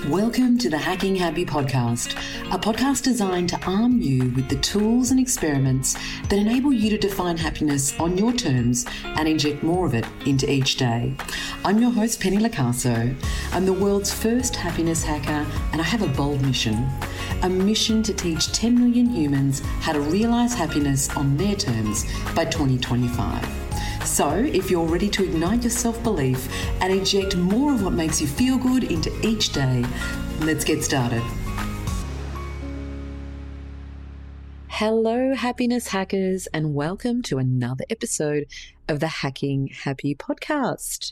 Welcome to the Hacking Happy podcast, a podcast designed to arm you with the tools and experiments that enable you to define happiness on your terms and inject more of it into each day. I'm your host, Penny Lacasso. I'm the world's first happiness hacker, and I have a bold mission. A mission to teach 10 million humans how to realize happiness on their terms by 2025. So, if you're ready to ignite your self-belief and inject more of what makes you feel good into each day, let's get started. Hello, happiness hackers, and welcome to another episode of the Hacking Happy podcast.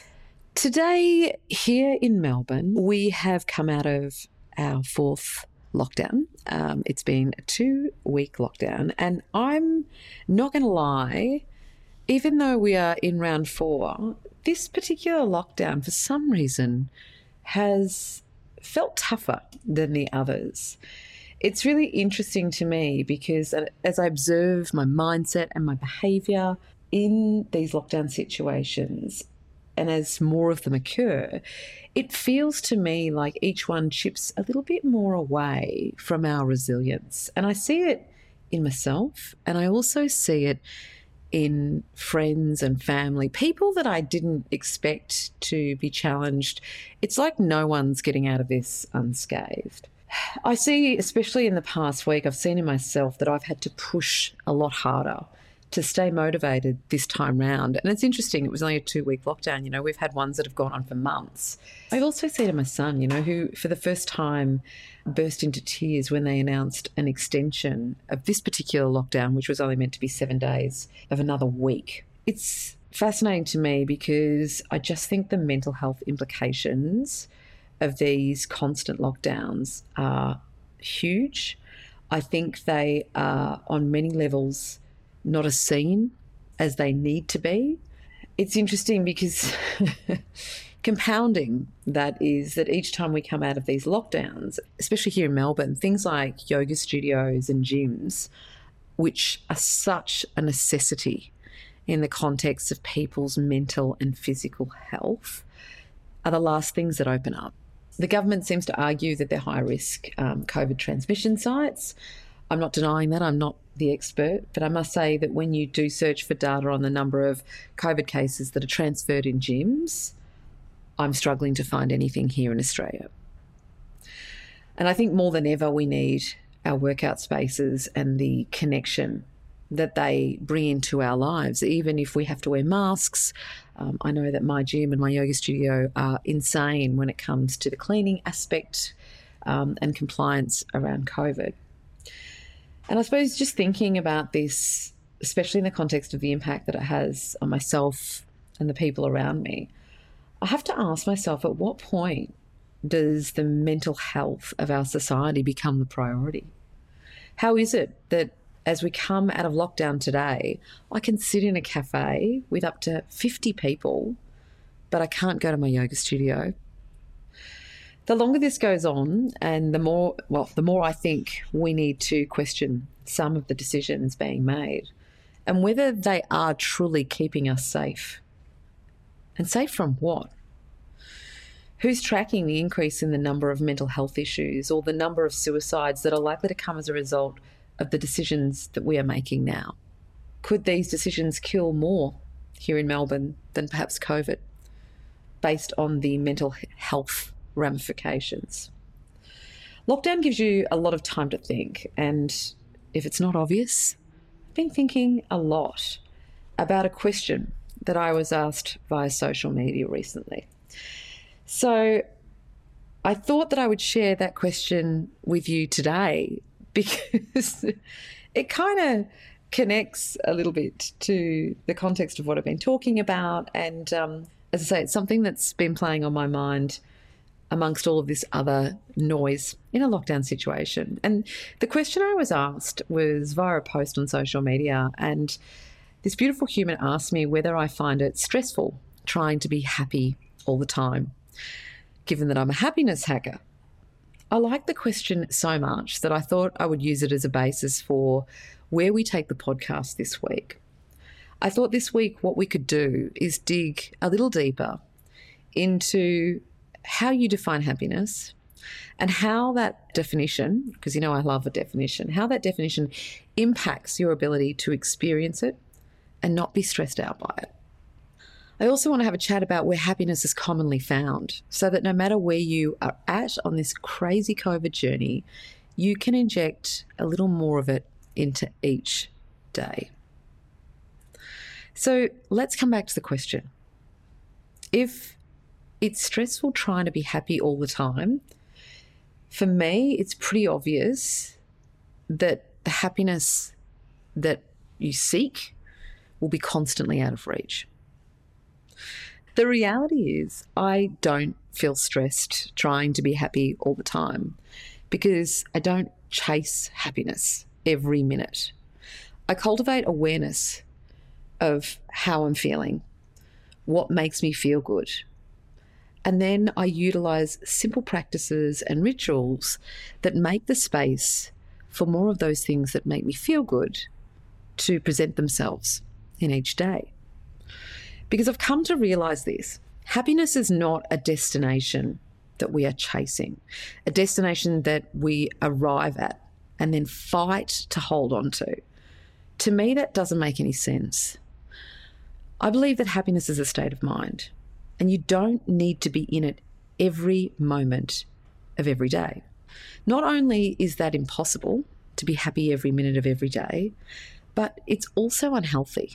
Today, here in Melbourne, we have come out of our fourth lockdown. It's been a 2-week lockdown, and I'm not going to lie, even though we are in round 4, this particular lockdown, for some reason, has felt tougher than the others. It's really interesting to me because as I observe my mindset and my behaviour in these lockdown situations, and as more of them occur, it feels to me like each one chips a little bit more away from our resilience. And I see it in myself, and I also see it in friends and family, people that I didn't expect to be challenged. It's like no one's getting out of this unscathed. I see, especially in the past week, I've seen in myself that I've had to push a lot harder to stay motivated this time round. And it's interesting, it was only a 2-week lockdown. You know, we've had ones that have gone on for months. I've also seen in my son, you know, who for the first time burst into tears when they announced an extension of this particular lockdown, which was only meant to be 7 days, of another week. It's fascinating to me because I just think the mental health implications of these constant lockdowns are huge. I think they are on many levels not as seen as they need to be. It's interesting because compounding that is that each time we come out of these lockdowns, especially here in Melbourne, things like yoga studios and gyms, which are such a necessity in the context of people's mental and physical health, are the last things that open up. The government seems to argue that they're high-risk COVID transmission sites. I'm not denying that. I'm not the expert, but I must say that when you do search for data on the number of COVID cases that are transferred in gyms, I'm struggling to find anything here in Australia. And I think more than ever we need our workout spaces and the connection that they bring into our lives, even if we have to wear masks. I know that my gym and my yoga studio are insane when it comes to the cleaning aspect and compliance around COVID. And I suppose just thinking about this, especially in the context of the impact that it has on myself and the people around me, I have to ask myself, at what point does the mental health of our society become the priority? How is it that as we come out of lockdown today, I can sit in a cafe with up to 50 people, but I can't go to my yoga studio? The longer this goes on, and the more I think we need to question some of the decisions being made and whether they are truly keeping us safe. And safe from what? Who's tracking the increase in the number of mental health issues or the number of suicides that are likely to come as a result of the decisions that we are making now? Could these decisions kill more here in Melbourne than perhaps COVID, based on the mental health ramifications? Lockdown gives you a lot of time to think, and if it's not obvious, I've been thinking a lot about a question that I was asked via social media recently. So I thought that I would share that question with you today because it kind of connects a little bit to the context of what I've been talking about. And as I say, it's something that's been playing on my mind amongst all of this other noise in a lockdown situation. And the question I was asked was via a post on social media, and this beautiful human asked me whether I find it stressful trying to be happy all the time, given that I'm a happiness hacker. I like the question so much that I thought I would use it as a basis for where we take the podcast this week. I thought this week what we could do is dig a little deeper into how you define happiness and how that definition, because you know I love a definition, how that definition impacts your ability to experience it and not be stressed out by it. I also want to have a chat about where happiness is commonly found, so that no matter where you are at on this crazy COVID journey, you can inject a little more of it into each day. So let's come back to the question. If it's stressful trying to be happy all the time, for me, it's pretty obvious that the happiness that you seek will be constantly out of reach. The reality is I don't feel stressed trying to be happy all the time because I don't chase happiness every minute. I cultivate awareness of how I'm feeling, what makes me feel good. And then I utilize simple practices and rituals that make the space for more of those things that make me feel good to present themselves in each day. Because I've come to realize this. Happiness is not a destination that we are chasing, a destination that we arrive at and then fight to hold on to. To me, that doesn't make any sense. I believe that happiness is a state of mind, and you don't need to be in it every moment of every day. Not only is that impossible, to be happy every minute of every day, but it's also unhealthy.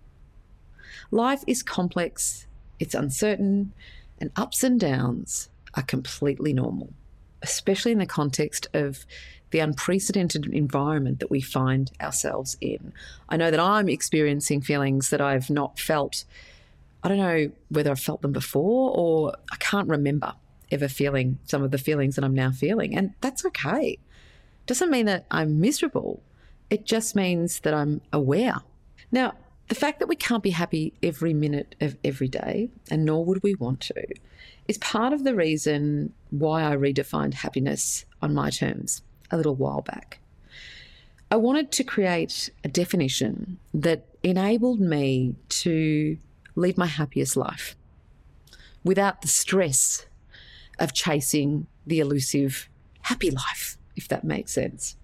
Life is complex, it's uncertain, and ups and downs are completely normal, especially in the context of the unprecedented environment that we find ourselves in. I know that I'm experiencing feelings that I've not felt. I don't know whether I've felt them before, or I can't remember ever feeling some of the feelings that I'm now feeling. And that's okay. Doesn't mean that I'm miserable. It just means that I'm aware. Now, the fact that we can't be happy every minute of every day, and nor would we want to, is part of the reason why I redefined happiness on my terms a little while back. I wanted to create a definition that enabled me to live my happiest life without the stress of chasing the elusive happy life, if that makes sense.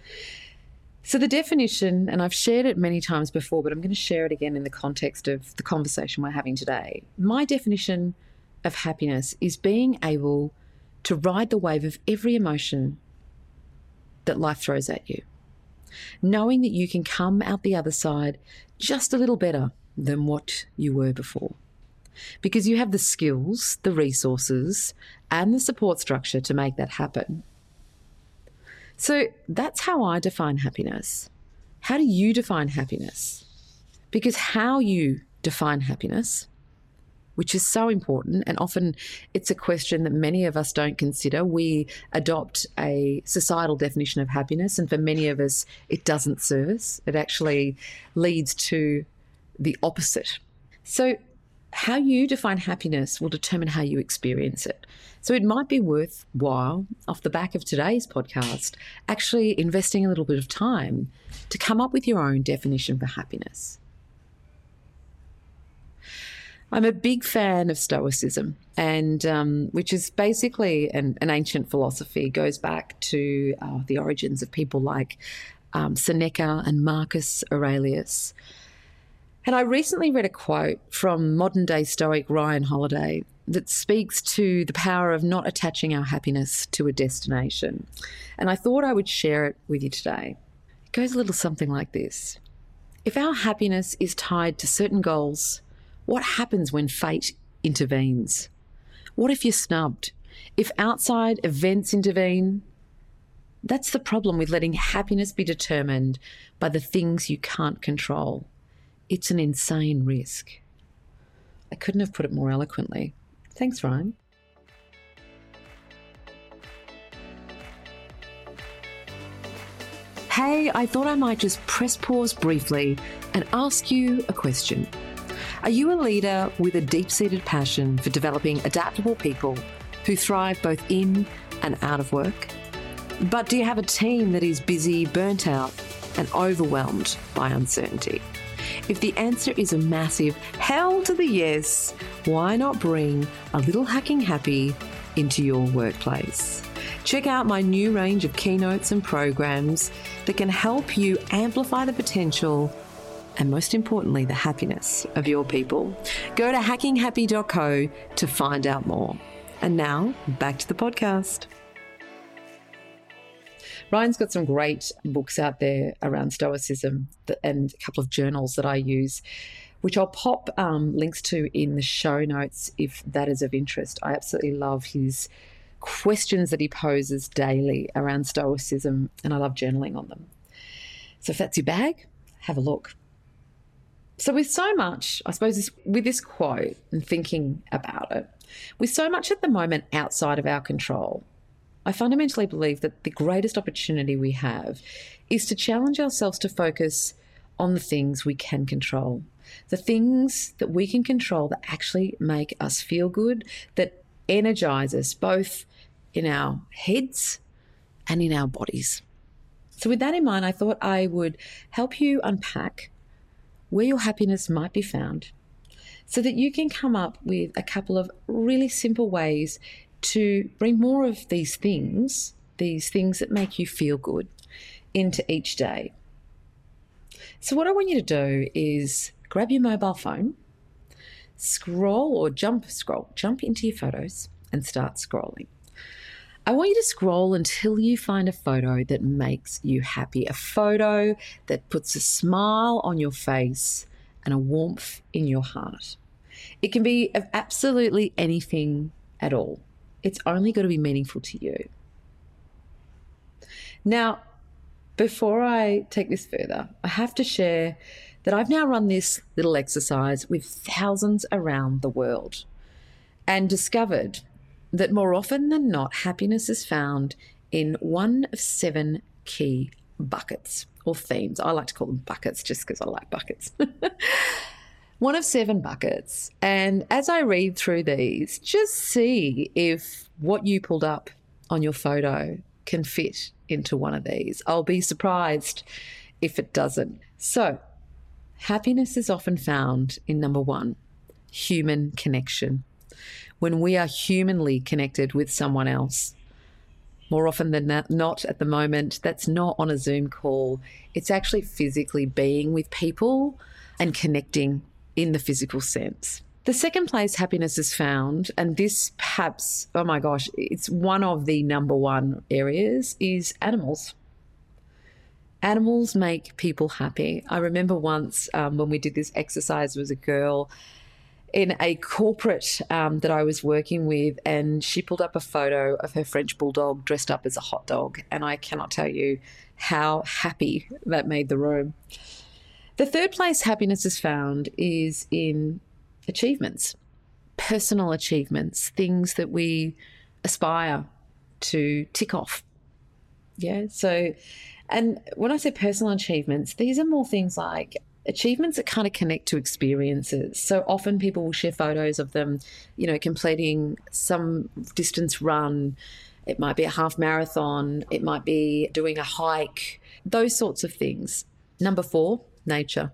So the definition, and I've shared it many times before, but I'm going to share it again in the context of the conversation we're having today. My definition of happiness is being able to ride the wave of every emotion that life throws at you, knowing that you can come out the other side just a little better than what you were before, because you have the skills, the resources, and the support structure to make that happen. So that's how I define happiness. How do you define happiness? Because how you define happiness, which is so important, and often it's a question that many of us don't consider. We adopt a societal definition of happiness, and for many of us, it doesn't serve us. It actually leads to the opposite. So how you define happiness will determine how you experience it. So it might be worthwhile, off the back of today's podcast, actually investing a little bit of time to come up with your own definition for happiness. I'm a big fan of Stoicism, and which is basically an ancient philosophy, goes back to the origins of people like Seneca and Marcus Aurelius. And I recently read a quote from modern-day Stoic Ryan Holiday that speaks to the power of not attaching our happiness to a destination. And I thought I would share it with you today. It goes a little something like this. If our happiness is tied to certain goals, what happens when fate intervenes? What if you're snubbed? If outside events intervene? That's the problem with letting happiness be determined by the things you can't control. It's an insane risk. I couldn't have put it more eloquently. Thanks, Ryan. Hey, I thought I might just press pause briefly and ask you a question. Are you a leader with a deep-seated passion for developing adaptable people who thrive both in and out of work? But do you have a team that is busy, burnt out, and overwhelmed by uncertainty? If the answer is a massive hell to the yes, why not bring a little hacking happy into your workplace? Check out my new range of keynotes and programs that can help you amplify the potential and, most importantly, the happiness of your people. Go to hackinghappy.co to find out more. And now, back to the podcast. Ryan's got some great books out there around Stoicism and a couple of journals that I use, which I'll pop links to in the show notes if that is of interest. I absolutely love his questions that he poses daily around Stoicism, and I love journaling on them. So if that's your bag, have a look. So with so much, I suppose with this quote and thinking about it, with so much at the moment outside of our control, I fundamentally believe that the greatest opportunity we have is to challenge ourselves to focus on the things we can control, the things that we can control that actually make us feel good, that energize us both in our heads and in our bodies. So with that in mind, I thought I would help you unpack where your happiness might be found so that you can come up with a couple of really simple ways to bring more of these things that make you feel good, into each day. So what I want you to do is grab your mobile phone, jump into your photos and start scrolling. I want you to scroll until you find a photo that makes you happy, a photo that puts a smile on your face and a warmth in your heart. It can be of absolutely anything at all. It's only got to be meaningful to you. Now, before I take this further, I have to share that I've now run this little exercise with thousands around the world and discovered that more often than not, happiness is found in one of 7 key buckets or themes. I like to call them buckets just because I like buckets. One of 7 buckets. And as I read through these, just see if what you pulled up on your photo can fit into one of these. I'll be surprised if it doesn't. So, happiness is often found in number 1, human connection. When we are humanly connected with someone else, more often than not at the moment, that's not on a Zoom call. It's actually physically being with people and connecting in the physical sense. The second place happiness is found, and this perhaps, oh my gosh, it's one of the number 1 areas, is animals. Animals make people happy. I remember once when we did this exercise, there was a girl in a corporate that I was working with, and she pulled up a photo of her French bulldog dressed up as a hot dog, and I cannot tell you how happy that made the room. The third place happiness is found is in achievements, personal achievements, things that we aspire to tick off. Yeah, so, and when I say personal achievements, these are more things like achievements that kind of connect to experiences. So often people will share photos of them, completing some distance run. It might be a half marathon. It might be doing a hike, those sorts of things. Number 4, nature.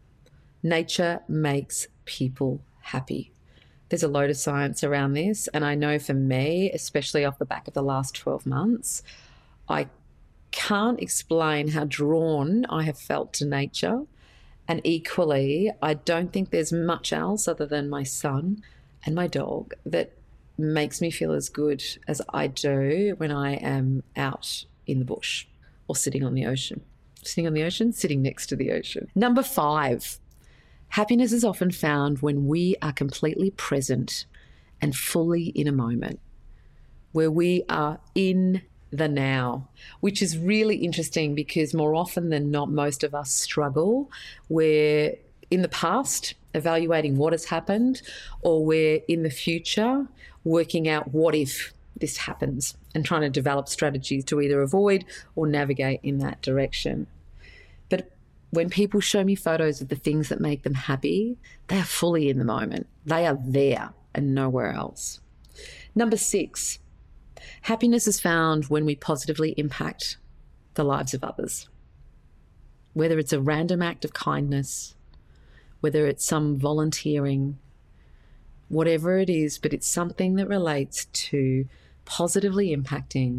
Nature makes people happy. There's a load of science around this. And I know for me, especially off the back of the last 12 months, I can't explain how drawn I have felt to nature. And equally, I don't think there's much else other than my son and my dog that makes me feel as good as I do when I am out in the bush or sitting on the ocean. Sitting on the ocean, sitting next to the ocean. Number 5, happiness is often found when we are completely present and fully in a moment, where we are in the now, which is really interesting because more often than not, most of us struggle. We're in the past evaluating what has happened, or we're in the future working out what if this happens and trying to develop strategies to either avoid or navigate in that direction. But when people show me photos of the things that make them happy, they are fully in the moment. They are there and nowhere else. Number 6, happiness is found when we positively impact the lives of others. Whether it's a random act of kindness, whether it's some volunteering, whatever it is, but it's something that relates to positively impacting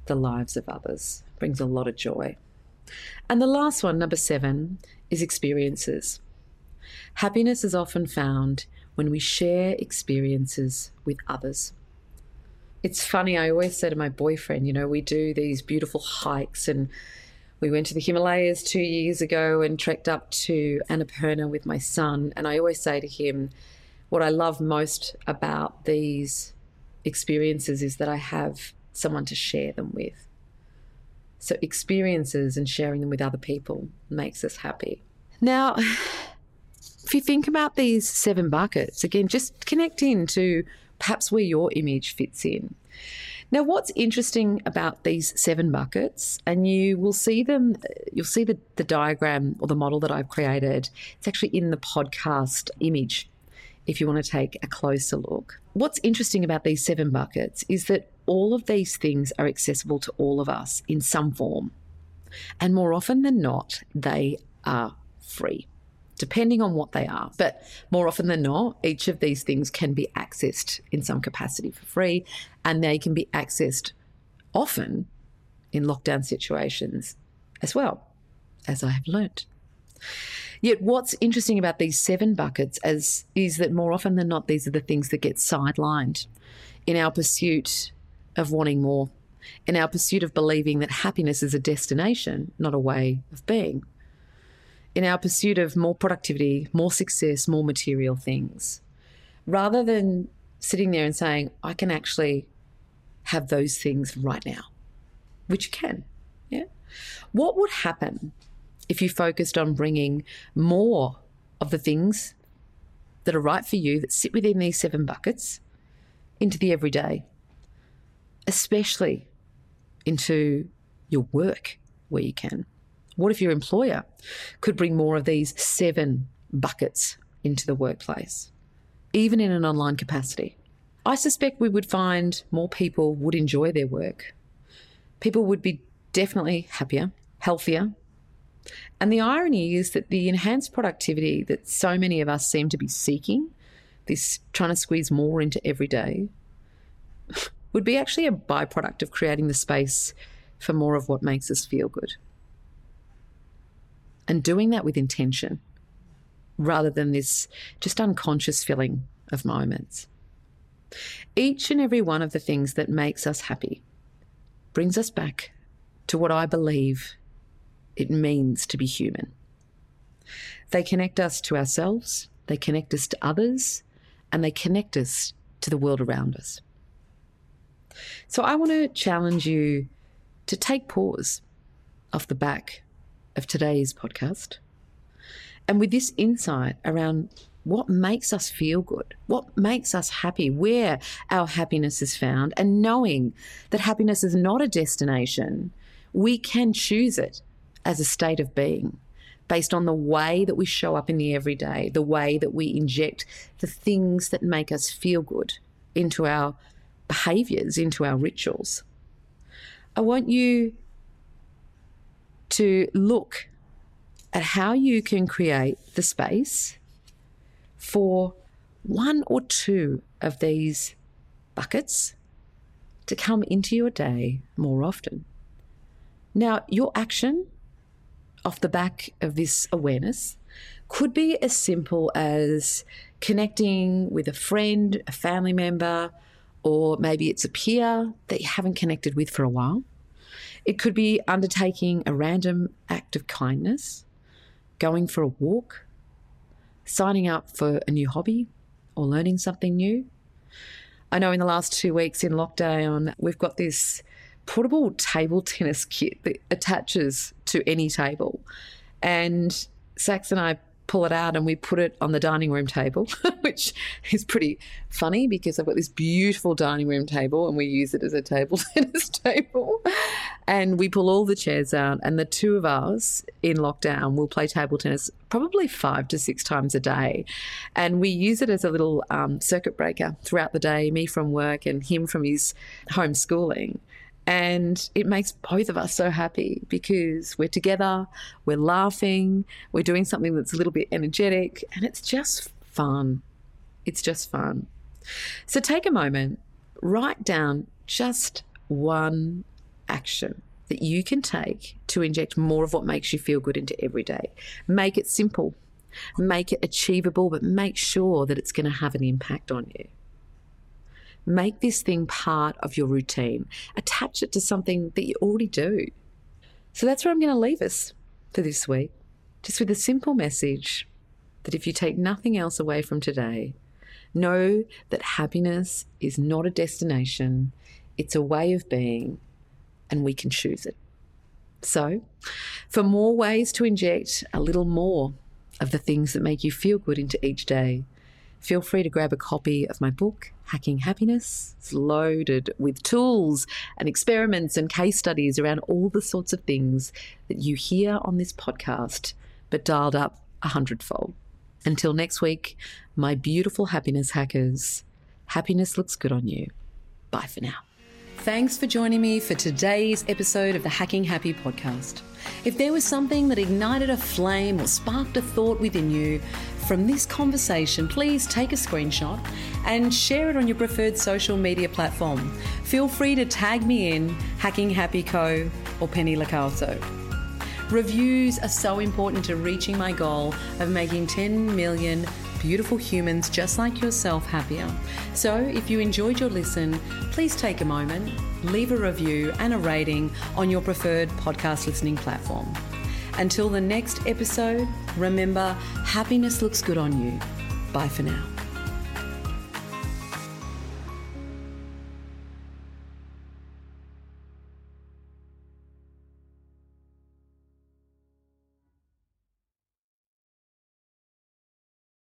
the lives of others. Brings a lot of joy. And the last one, number 7, is experiences. Happiness is often found when we share experiences with others. It's funny, I always say to my boyfriend, we do these beautiful hikes, and we went to the Himalayas 2 years ago and trekked up to Annapurna with my son. And I always say to him, what I love most about these experiences is that I have someone to share them with. So experiences and sharing them with other people makes us happy. Now, if you think about these 7 buckets, again, just connect in to perhaps where your image fits in. Now, what's interesting about these 7 buckets, and you'll see the diagram or the model that I've created. It's actually in the podcast image if you want to take a closer look. What's interesting about these 7 buckets is that all of these things are accessible to all of us in some form. And more often than not, they are free, depending on what they are. But more often than not, each of these things can be accessed in some capacity for free, and they can be accessed often in lockdown situations as well, as I have learnt. Yet what's interesting about these 7 buckets is that more often than not, these are the things that get sidelined in our pursuit of wanting more, in our pursuit of believing that happiness is a destination, not a way of being, in our pursuit of more productivity, more success, more material things, rather than sitting there and saying, I can actually have those things right now, which you can. Yeah. What would happen if you focused on bringing more of the things that are right for you, that sit within these 7 buckets, into the everyday, especially into your work where you can? What if your employer could bring more of these 7 buckets into the workplace, even in an online capacity? I suspect we would find more people would enjoy their work. People would be definitely happier, healthier. And the irony is that the enhanced productivity that so many of us seem to be seeking, this trying to squeeze more into every day, would be actually a byproduct of creating the space for more of what makes us feel good. And doing that with intention, rather than this just unconscious filling of moments. Each and every one of the things that makes us happy brings us back to what I believe it means to be human. They connect us to ourselves, they connect us to others, and they connect us to the world around us. So I want to challenge you to take pause off the back of today's podcast, and with this insight around what makes us feel good, what makes us happy, where our happiness is found, and knowing that happiness is not a destination, we can choose it as a state of being based on the way that we show up in the everyday, the way that we inject the things that make us feel good into our behaviours, into our rituals. I want you to look at how you can create the space for 1 or 2 of these buckets to come into your day more often. Now, your action off the back of this awareness could be as simple as connecting with a friend, a family member, or maybe it's a peer that you haven't connected with for a while. It could be undertaking a random act of kindness, going for a walk, signing up for a new hobby, or learning something new. I know in the last 2 weeks in lockdown, we've got this portable table tennis kit that attaches to any table. And Sax and I pull it out and we put it on the dining room table, which is pretty funny because I've got this beautiful dining room table and we use it as a table tennis table. And we pull all the chairs out, and the 2 of us in lockdown will play table tennis probably 5 to 6 times a day. And we use it as a little circuit breaker throughout the day, me from work and him from his homeschooling. And it makes both of us so happy because we're together, we're laughing, we're doing something that's a little bit energetic, and it's just fun. It's just fun. So take a moment, write down just 1 action that you can take to inject more of what makes you feel good into every day. Make it simple, make it achievable, but make sure that it's going to have an impact on you. Make this thing part of your routine. Attach it to something that you already do. So that's where I'm going to leave us for this week, just with a simple message that if you take nothing else away from today, know that happiness is not a destination, it's a way of being, and we can choose it. So, for more ways to inject a little more of the things that make you feel good into each day, feel free to grab a copy of my book, Hacking Happiness. It's loaded with tools and experiments and case studies around all the sorts of things that you hear on this podcast, but dialed up 100-fold. Until next week, my beautiful happiness hackers, happiness looks good on you. Bye for now. Thanks for joining me for today's episode of the Hacking Happy podcast. If there was something that ignited a flame or sparked a thought within you from this conversation, please take a screenshot and share it on your preferred social media platform. Feel free to tag me in Hacking Happy Co or Penny Lacalso. Reviews are so important to reaching my goal of making 10 million beautiful humans just like yourself happier. So if you enjoyed your listen, please take a moment, leave a review and a rating on your preferred podcast listening platform. Until the next episode, remember, happiness looks good on you. Bye for now.